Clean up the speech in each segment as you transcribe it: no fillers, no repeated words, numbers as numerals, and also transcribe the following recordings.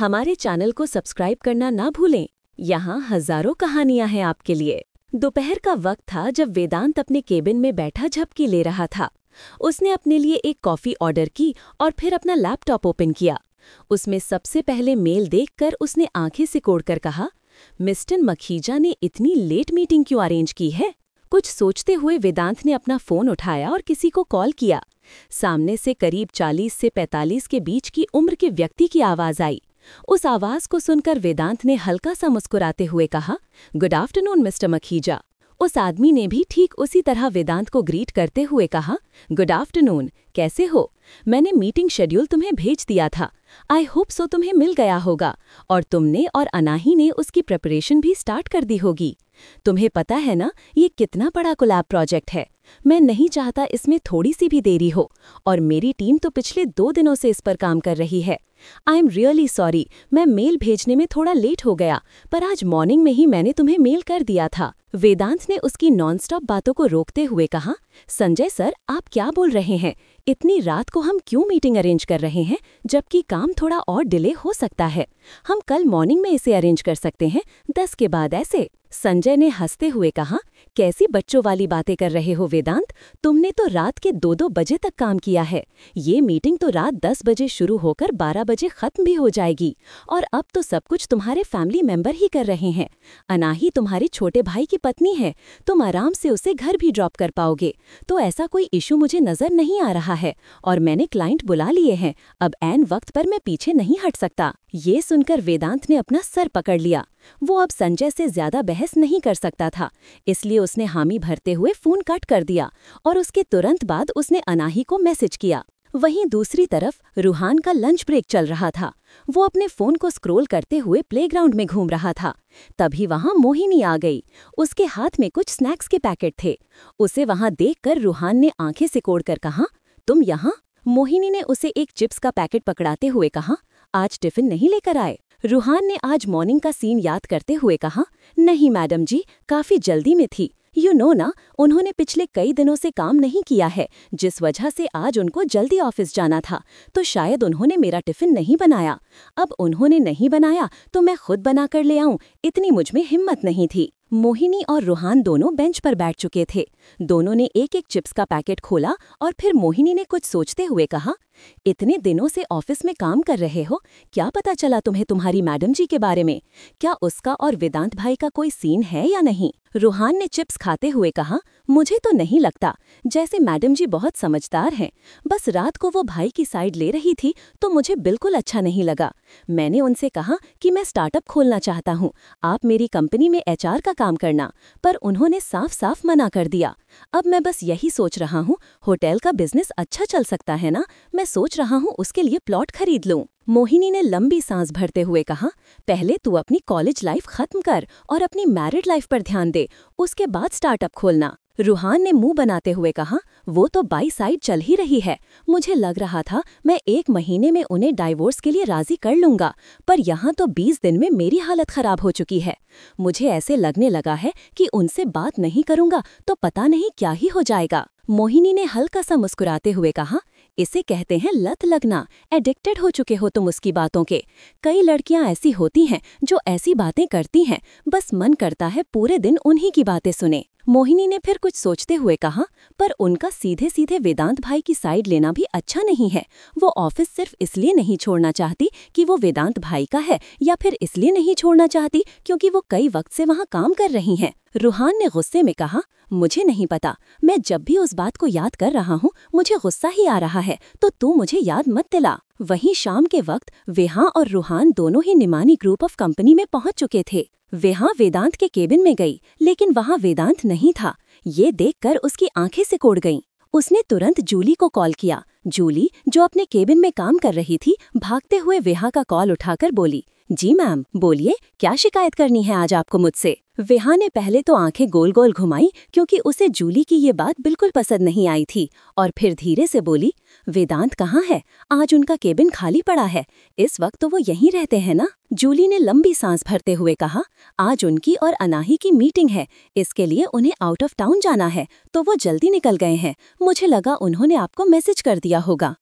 हमारे चैनल को सब्सक्राइब करना ना भूलें। यहाँ हजारों कहानियां हैं आपके लिए। दोपहर का वक्त था जब वेदांत अपने केबिन में बैठा झपकी ले रहा था। उसने अपने लिए एक कॉफी ऑर्डर की और फिर अपना लैपटॉप ओपन किया। उसमें सबसे पहले मेल देखकर उसने आंखें सिकोड़कर कहा, मिस्टर मखीजा ने इतनी लेट मीटिंग क्यों अरेंज की है? कुछ सोचते हुए वेदांत ने अपना फोन उठाया और किसी को कॉल किया। सामने से करीब 40 से 45 के बीच की उम्र के व्यक्ति की आवाज आई। उस आवाज को सुनकर वेदांत ने हल्का सा मुस्कुराते हुए कहा, गुड आफ्टरनून मिस्टर मखीजा। उस आदमी ने भी ठीक उसी तरह वेदांत को ग्रीट करते हुए कहा, गुड आफ्टरनून, कैसे हो? मैंने मीटिंग शेड्यूल तुम्हें भेज दिया था। आई होप सो तुम्हें मिल गया होगा और तुमने और अनाही ने उसकी प्रिपरेशन भी स्टार्ट कर दी होगी। तुम्हें पता है ना, ये कितना बड़ा कोलैब प्रोजेक्ट है। मैं नहीं चाहता इसमें थोड़ी सी भी देरी हो और मेरी टीम तो पिछले 2 दिनों से इस पर काम कर रही है। आई एम रियली सॉरी, मैं मेल भेजने में थोड़ा लेट हो गया, पर आज मॉर्निंग में ही मैंने तुम्हें मेल कर दिया था। वेदांत ने उसकी नॉनस्टॉप बातों को रोकते हुए कहा, संजय सर, आप क्या बोल रहे हैं? इतनी रात को हम क्यों मीटिंग अरेंज कर रहे हैं, जबकि काम थोड़ा और डिले हो सकता है। हम कल मॉर्निंग में इसे अरेंज कर सकते हैं, 10 के बाद ऐसे। संजय ने हंसते हुए कहा, कैसी बच्चों वाली बातें कर रहे हो वेदांत? तुमने तो रात के 2-2 बजे तक काम किया है। ये मीटिंग तो रात 10 बजे शुरू होकर 12 बजे खत्म भी हो जाएगी और अब तो सब कुछ तुम्हारे फैमिली मेंबर ही कर रहे हैं। अनाही तुम्हारे छोटे भाई की पत्नी है, तुम आराम से उसे घर भी ड्रॉप कर पाओगे, तो ऐसा कोई इशू मुझे नजर नहीं आ रहा है और मैंने क्लाइंट बुला लिए हैं। अब ऐन वक्त पर मैं पीछे नहीं हट सकता। ये सुनकर वेदांत ने अपना सर पकड़ लिया। वो अब संजय से ज्यादा बहस नहीं कर सकता था, इसलिए उसने हामी भरते हुए फोन कट कर दिया और उसके तुरंत बाद उसने अनाही को मैसेज किया। वहीं दूसरी तरफ रूहान का लंच ब्रेक चल रहा था। वो अपने फोन को स्क्रॉल करते हुए प्लेग्राउंड में घूम रहा था। तभी वहां मोहिनी आ गई। उसके हाथ में कुछ स्नैक्स के पैकेट थे। उसे वहां देखकर रूहान ने आंखें सिकोड़कर कहा, तुम यहाँ? मोहिनी ने उसे एक चिप्स का पैकेट पकड़ाते हुए कहा, आज टिफिन नहीं लेकर आए? रूहान ने आज मॉर्निंग का सीन याद करते हुए कहा, नहीं मैडम जी, काफी जल्दी में थी। यू नो ना, उन्होंने पिछले कई दिनों से काम नहीं किया है, जिस वजह से आज उनको जल्दी ऑफिस जाना था, तो शायद उन्होंने मेरा टिफिन नहीं बनाया। अब उन्होंने नहीं बनाया तो मैं खुद बनाकर ले आऊं, इतनी मुझमें हिम्मत नहीं थी। मोहिनी और रूहान दोनों बेंच पर बैठ चुके थे। दोनों ने एक एक चिप्स का पैकेट खोला और फिर मोहिनी ने कुछ सोचते हुए कहा, इतने दिनों से ऑफिस में काम कर रहे हो, क्या पता चला तुम्हें तुम्हारी मैडम जी के बारे में? क्या उसका और वेदांत भाई का कोई सीन है या नहीं? रूहान ने चिप्स खाते हुए कहा, मुझे तो नहीं लगता, जैसे मैडम जी बहुत समझदार हैं। बस रात को वो भाई की साइड ले रही थी तो मुझे बिल्कुल अच्छा नहीं लगा। मैंने उनसे कहा कि मैं स्टार्टअप खोलना चाहता हूँ, आप मेरी कंपनी में HR का काम करना, पर उन्होंने साफ साफ मना कर दिया। अब मैं बस यही सोच रहा हूँ, होटल का बिजनेस अच्छा चल सकता है ना, मैं सोच रहा हूँ उसके लिए प्लॉट खरीद लूँ। मोहिनी ने लंबी सांस भरते हुए कहा, पहले तू अपनी कॉलेज लाइफ खत्म कर और अपनी मैरिड लाइफ पर ध्यान दे, उसके बाद स्टार्टअप खोलना। रूहान ने मुंह बनाते हुए कहा, वो तो बाई साइड चल ही रही है। मुझे लग रहा था मैं 1 महीने में उन्हें डाइवोर्स के लिए राजी कर लूंगा, पर यहाँ तो 20 दिन में मेरी हालत खराब हो चुकी है। मुझे ऐसे लगने लगा है कि उनसे बात नहीं करूंगा तो पता नहीं क्या ही हो जाएगा। मोहिनी ने हल्का सा मुस्कुराते हुए कहा, इसे कहते हैं लत लगना, एडिक्टेड हो चुके हो तुम उसकी बातों के। कई लड़कियां ऐसी होती हैं जो ऐसी बातें करती हैं, बस मन करता है पूरे दिन उन्हीं की बातें सुने। मोहिनी ने फिर कुछ सोचते हुए कहा, पर उनका सीधे सीधे वेदांत भाई की साइड लेना भी अच्छा नहीं है। वो ऑफिस सिर्फ इसलिए नहीं छोड़ना चाहती कि वो वेदांत भाई का है, या फिर इसलिए नहीं छोड़ना चाहती क्योंकि वो कई वक्त से वहाँ काम कर रही हैं। रूहान ने गुस्से में कहा, मुझे नहीं पता, मैं जब भी उस बात को याद कर रहा हूँ मुझे गुस्सा ही आ रहा है, तो तू मुझे याद मत दिला। वहीं शाम के वक्त वेहा और रूहान दोनों ही निमानी ग्रुप ऑफ कंपनी में पहुंच चुके थे। वेहा वेदांत के केबिन में गई, लेकिन वहां वेदांत नहीं था। ये देखकर उसकी आंखें सिकोड़ गईं। उसने तुरंत जूली को कॉल किया। जूली, जो अपने केबिन में काम कर रही थी, भागते हुए वेहा का कॉल उठाकर बोली, जी मैम, बोलिए, क्या शिकायत करनी है आज आपको मुझसे? वेहा ने पहले तो आंखें गोल गोल घुमाई क्योंकि उसे जूली की ये बात बिल्कुल पसंद नहीं आई थी, और फिर धीरे से बोली, वेदांत कहाँ है? आज उनका केबिन खाली पड़ा है, इस वक्त तो वो यहीं रहते हैं ना? जूली ने लंबी सांस भरते हुए कहा, आज उनकी और अनाही की मीटिंग है, इसके लिए उन्हें आउट ऑफ टाउन जाना है, तो वो जल्दी निकल गए हैं। मुझे लगा उन्होंने आपको मैसेज कर दिया होगा।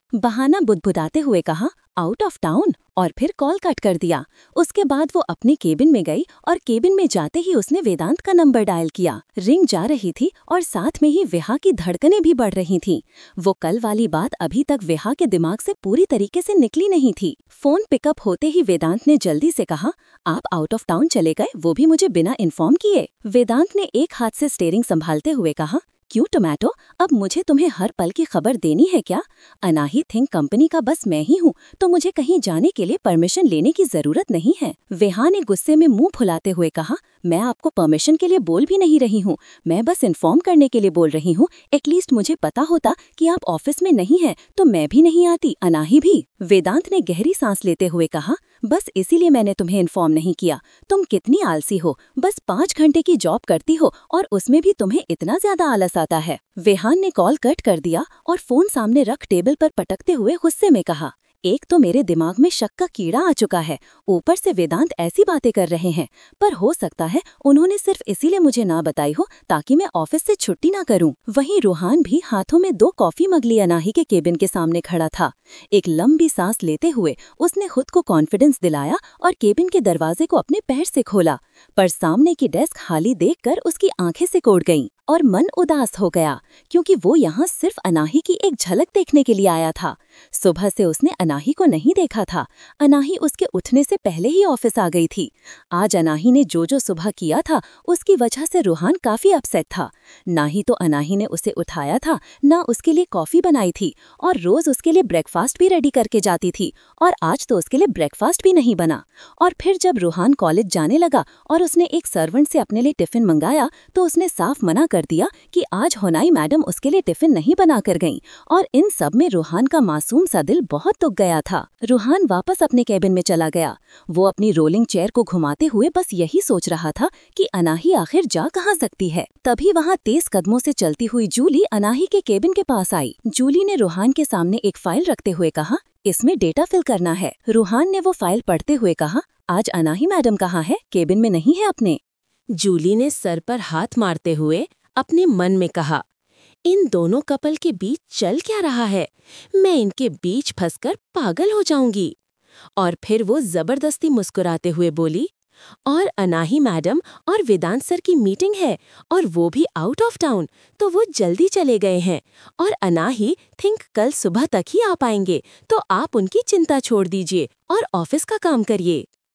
बहाना बुदबुदाते हुए कहा, आउट ऑफ टाउन, और फिर कॉल कट कर दिया। उसके बाद वो अपनी केबिन में गई और केबिन में जाते ही उसने वेदांत का नंबर डायल किया। रिंग जा रही थी और साथ में ही विहा की धड़कनें भी बढ़ रही थीं। वो कल वाली बात अभी तक विहा के दिमाग से पूरी तरीके से निकली नहीं थी। फोन पिकअप होते ही वेदांत ने जल्दी से कहा, आप आउट ऑफ टाउन चले गए, वो भी मुझे बिना इन्फॉर्म किए। वेदांत ने एक हाथ से स्टीयरिंग संभालते हुए कहा, क्यों टोमेटो, अब मुझे तुम्हें हर पल की खबर देनी है क्या? अनाही थिंक कंपनी का बस मैं ही हूँ, तो मुझे कहीं जाने के लिए परमिशन लेने की जरूरत नहीं है। विहा ने गुस्से में मुंह फुलाते हुए कहा, मैं आपको परमिशन के लिए बोल भी नहीं रही हूँ, मैं बस इन्फॉर्म करने के लिए बोल रही हूँ। एटलीस्ट मुझे पता होता कि आप ऑफिस में नहीं हैं, तो मैं भी नहीं आती, अनाही भी। वेदांत ने गहरी सांस लेते हुए कहा, बस इसीलिए मैंने तुम्हें इन्फॉर्म नहीं किया। तुम कितनी आलसी हो, बस 5 घंटे की जॉब करती हो और उसमें भी तुम्हें इतना ज्यादा आलस आता है। विहान ने कॉल कट कर दिया और फोन सामने रख टेबल पर पटकते हुए गुस्से में कहा, एक तो मेरे दिमाग में शक का कीड़ा आ चुका है, ऊपर से वेदांत ऐसी बातें कर रहे हैं। पर हो सकता है उन्होंने सिर्फ इसीलिए मुझे ना बताई हो ताकि मैं ऑफिस से छुट्टी ना करूं। वहीं रूहान भी हाथों में 2 कॉफी मग लिए अनाही के केबिन के सामने खड़ा था। एक लंबी सांस लेते हुए उसने खुद को कॉन्फिडेंस दिलाया और केबिन के दरवाजे को अपने पैर से खोला। पर सामने की डेस्क खाली देखकर उसकी आंखें सिकोड़ गईं और मन उदास हो गया, क्योंकि वो यहाँ सिर्फ अनाही की एक झलक देखने के लिए आया था। सुबह से उसने अनाही को नहीं देखा था। अनाही उसके उठने से पहले ही ऑफिस आ गई थी। आज अनाही ने जो सुबह किया था उसकी वजह से रूहान काफी अपसेट था। ना ही तो अनाही ने उसे उठाया था, ना उसके लिए कॉफी बनाई थी, और रोज उसके लिए ब्रेकफास्ट भी रेडी करके जाती थी, और आज तो उसके लिए ब्रेकफास्ट भी नहीं बना। और फिर जब रूहान कॉलेज जाने लगा और उसने एक सर्वेंट से अपने लिए टिफिन मंगाया, तो उसने साफ मना कर दिया कि आज होनाई मैडम उसके लिए टिफिन नहीं बना कर गईं। और इन सब में रूहान का मासूम सा दिल बहुत दुख गया था। रूहान वापस अपने केबिन में चला गया। वो अपनी रोलिंग चेयर को घुमाते हुए बस यही सोच रहा था कि अनाही आखिर जा कहाँ सकती है। तभी वहाँ तेज कदमों से चलती हुई जूली अनाही के केबिन के पास आई। जूली ने रूहान के सामने एक फाइल रखते हुए कहा, इसमें डेटा फिल करना है। रूहान ने वो फाइल पढ़ते हुए कहा, आज अनाही मैडम कहाँ है? केबिन में नहीं है अपने। जूली ने सर पर हाथ मारते हुए अपने मन में कहा, इन दोनों कपल के बीच चल क्या रहा है? मैं इनके बीच फंसकर पागल हो जाऊंगी। और फिर वो जबरदस्ती मुस्कुराते हुए बोली, और अनाही मैडम और वेदांत सर की मीटिंग है, और वो भी आउट ऑफ टाउन, तो वो जल्दी चले गए हैं। और अनाही थिंक कल सुबह तक ही आ पाएंगे, तो आप उनकी चिंता छोड़ दीजिए और ऑफिस का काम करिए।